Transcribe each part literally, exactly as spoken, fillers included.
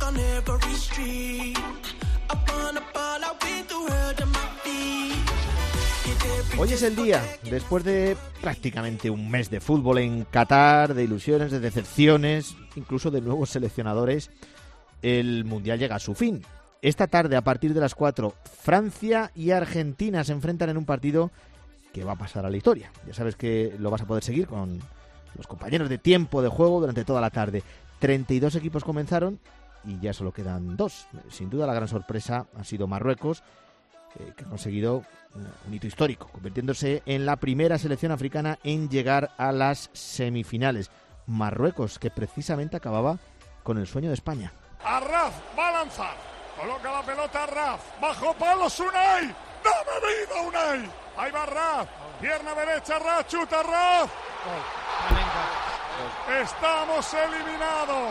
Hoy es el día, después de prácticamente un mes de fútbol en Qatar, de ilusiones, de decepciones, incluso de nuevos seleccionadores, el Mundial llega a su fin. Esta tarde, a partir de las cuatro, Francia y Argentina se enfrentan en un partido que va a pasar a la historia. Ya sabes que lo vas a poder seguir con los compañeros de tiempo de juego durante toda la tarde. treinta y dos equipos comenzaron y ya solo quedan dos. Sin duda la gran sorpresa ha sido Marruecos, eh, que ha conseguido un hito histórico, convirtiéndose en la primera selección africana en llegar a las semifinales. Marruecos, que precisamente acababa con el sueño de España. Arraf va a lanzar, coloca la pelota Arraf, bajo palos Unai, dame vida Unai, ahí va Arraf, pierna derecha Arraf, chuta Arraf, estamos eliminados.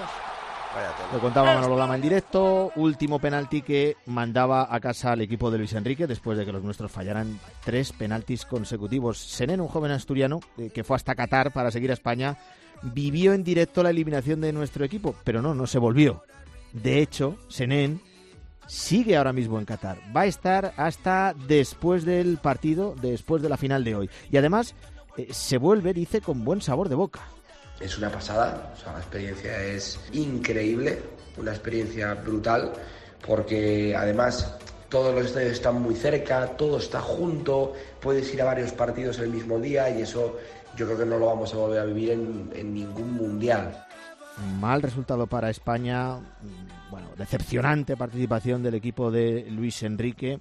Lo contaba Manolo Lama en directo, último penalti que mandaba a casa al equipo de Luis Enrique después de que los nuestros fallaran tres penaltis consecutivos. Senén, un joven asturiano eh, que fue hasta Qatar para seguir a España, vivió en directo la eliminación de nuestro equipo, pero no, no se volvió. De hecho, Senén sigue ahora mismo en Qatar. Va a estar hasta después del partido, después de la final de hoy. Y además eh, se vuelve, dice, con buen sabor de boca. Es una pasada, o sea, la experiencia es increíble, una experiencia brutal, porque además todos los estadios están muy cerca, todo está junto, puedes ir a varios partidos el mismo día y eso yo creo que no lo vamos a volver a vivir en, en ningún mundial. Mal resultado para España, bueno, decepcionante participación del equipo de Luis Enrique,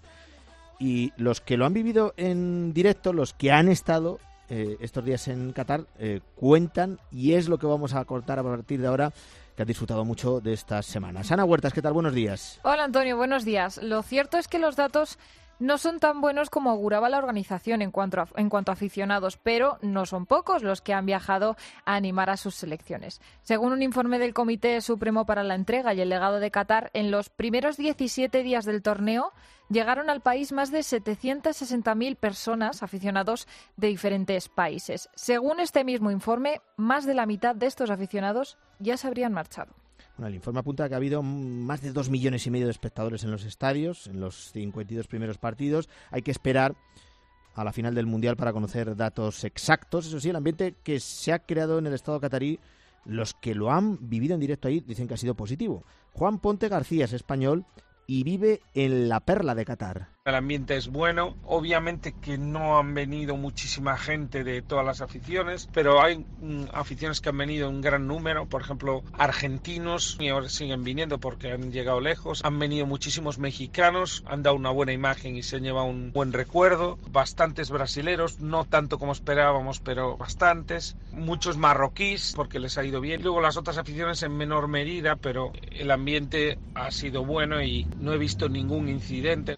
y los que lo han vivido en directo, los que han estado Eh, estos días en Qatar, eh, cuentan, y es lo que vamos a cortar a partir de ahora, que han disfrutado mucho de estas semanas. Ana Huertas, ¿qué tal? Buenos días. Hola Antonio, buenos días. Lo cierto es que los datos no son tan buenos como auguraba la organización en cuanto a, en cuanto a aficionados, pero no son pocos los que han viajado a animar a sus selecciones. Según un informe del Comité Supremo para la Entrega y el Legado de Qatar, en los primeros diecisiete días del torneo llegaron al país más de setecientas sesenta mil personas, aficionados de diferentes países. Según este mismo informe, más de la mitad de estos aficionados ya se habrían marchado. Bueno, el informe apunta que ha habido más de dos millones y medio de espectadores en los estadios, en los cincuenta y dos primeros partidos. Hay que esperar a la final del Mundial para conocer datos exactos. Eso sí, el ambiente que se ha creado en el Estado catarí, los que lo han vivido en directo ahí dicen que ha sido positivo. Juan Ponte García es español y vive en la perla de Qatar. El ambiente es bueno, obviamente que no han venido muchísima gente de todas las aficiones, pero hay mm, aficiones que han venido en un gran número, por ejemplo argentinos, y ahora siguen viniendo porque han llegado lejos, han venido muchísimos mexicanos, han dado una buena imagen y se han llevado un buen recuerdo, bastantes brasileros, no tanto como esperábamos, pero bastantes, muchos marroquíes porque les ha ido bien, luego las otras aficiones en menor medida, pero el ambiente ha sido bueno y no he visto ningún incidente.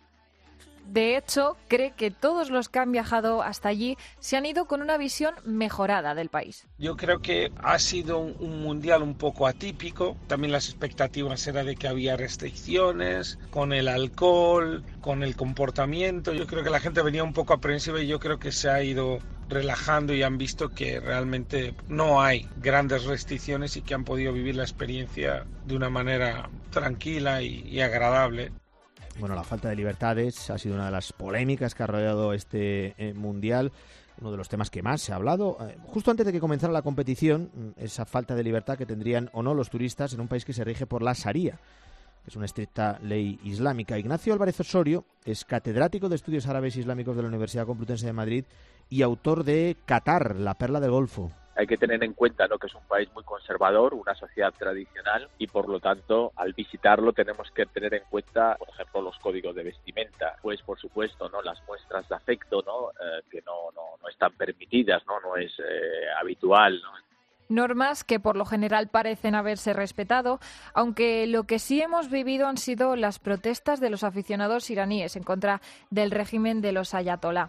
De hecho, cree que todos los que han viajado hasta allí se han ido con una visión mejorada del país. Yo creo que ha sido un, un mundial un poco atípico. También las expectativas eran de que había restricciones con el alcohol, con el comportamiento. Yo creo que la gente venía un poco aprensiva y yo creo que se ha ido relajando y han visto que realmente no hay grandes restricciones y que han podido vivir la experiencia de una manera tranquila y, y agradable. Bueno, la falta de libertades ha sido una de las polémicas que ha rodeado este eh, Mundial, uno de los temas que más se ha hablado. Eh, justo antes de que comenzara la competición, esa falta de libertad que tendrían o no los turistas en un país que se rige por la Sharia, que es una estricta ley islámica. Ignacio Álvarez Osorio es catedrático de Estudios Árabes Islámicos de la Universidad Complutense de Madrid y autor de Qatar, la perla del Golfo. Hay que tener en cuenta, ¿no?, que es un país muy conservador, una sociedad tradicional, y por lo tanto, al visitarlo tenemos que tener en cuenta, por ejemplo, los códigos de vestimenta, pues por supuesto, ¿no?, las muestras de afecto, ¿no?, eh, que no, no, no están permitidas, no, no es eh, habitual, ¿no? Normas que por lo general parecen haberse respetado, aunque lo que sí hemos vivido han sido las protestas de los aficionados iraníes en contra del régimen de los ayatolá.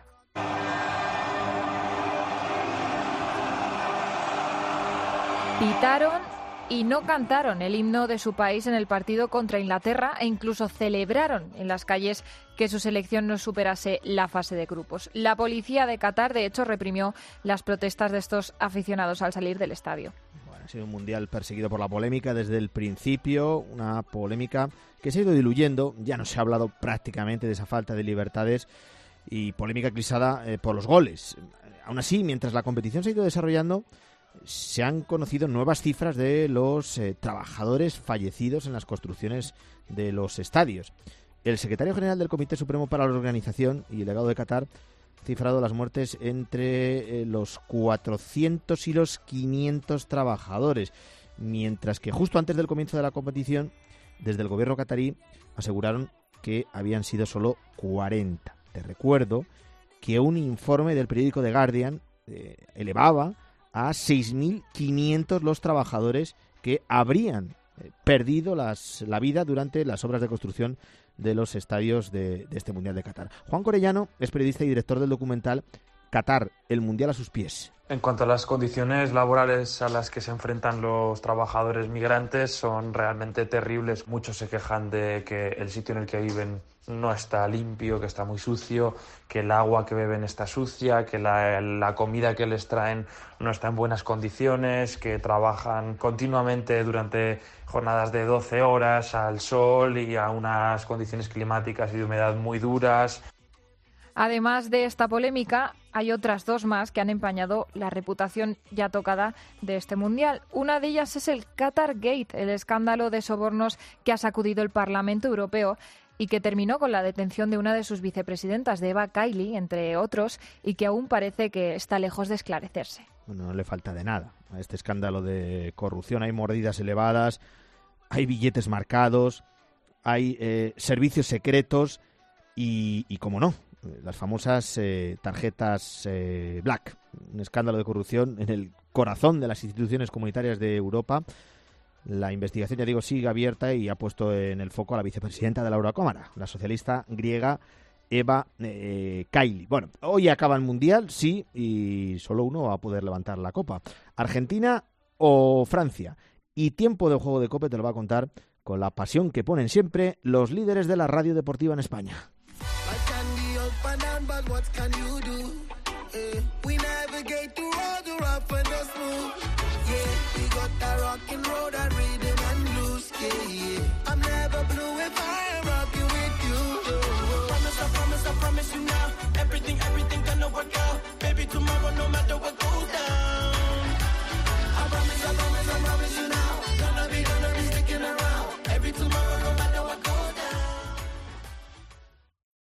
Pitaron y no cantaron el himno de su país en el partido contra Inglaterra e incluso celebraron en las calles que su selección no superase la fase de grupos. La policía de Qatar, de hecho, reprimió las protestas de estos aficionados al salir del estadio. Bueno, Ha sido un mundial perseguido por la polémica desde el principio, una polémica que se ha ido diluyendo. Ya no se ha hablado prácticamente de esa falta de libertades y polémica eclipsada eh, por los goles. Aún así, mientras la competición se ha ido desarrollando, se han conocido nuevas cifras de los eh, trabajadores fallecidos en las construcciones de los estadios. El secretario general del Comité Supremo para la Organización y el Legado de Qatar ha cifrado las muertes entre eh, los cuatrocientos y los quinientos trabajadores, mientras que justo antes del comienzo de la competición, desde el gobierno qatarí aseguraron que habían sido solo cuarenta. Te recuerdo que un informe del periódico The Guardian eh, elevaba a seis mil quinientos los trabajadores que habrían eh, perdido las, la vida durante las obras de construcción de los estadios de, de este Mundial de Qatar. Juan Corellano es periodista y director del documental Qatar, el Mundial a sus pies. En cuanto a las condiciones laborales a las que se enfrentan los trabajadores migrantes, son realmente terribles. Muchos se quejan de que el sitio en el que viven no está limpio, que está muy sucio, que el agua que beben está sucia, que la, la comida que les traen no está en buenas condiciones, que trabajan continuamente durante jornadas de doce horas al sol y a unas condiciones climáticas y de humedad muy duras. Además de esta polémica, hay otras dos más que han empañado la reputación ya tocada de este Mundial. Una de ellas es el Qatar Gate, el escándalo de sobornos que ha sacudido el Parlamento Europeo y que terminó con la detención de una de sus vicepresidentas, de Eva Kaili, entre otros, y que aún parece que está lejos de esclarecerse. Bueno, no le falta de nada a este escándalo de corrupción. Hay mordidas elevadas, hay billetes marcados, hay eh, servicios secretos y, y, como no, las famosas eh, tarjetas eh, Black. Un escándalo de corrupción en el corazón de las instituciones comunitarias de Europa. La investigación, ya digo, sigue abierta y ha puesto en el foco a la vicepresidenta de la Eurocámara, la socialista griega Eva eh, Kaili. Bueno, hoy acaba el Mundial, sí, y solo uno va a poder levantar la copa. ¿Argentina o Francia? Y tiempo de juego de copa te lo va a contar con la pasión que ponen siempre los líderes de la radio deportiva en España.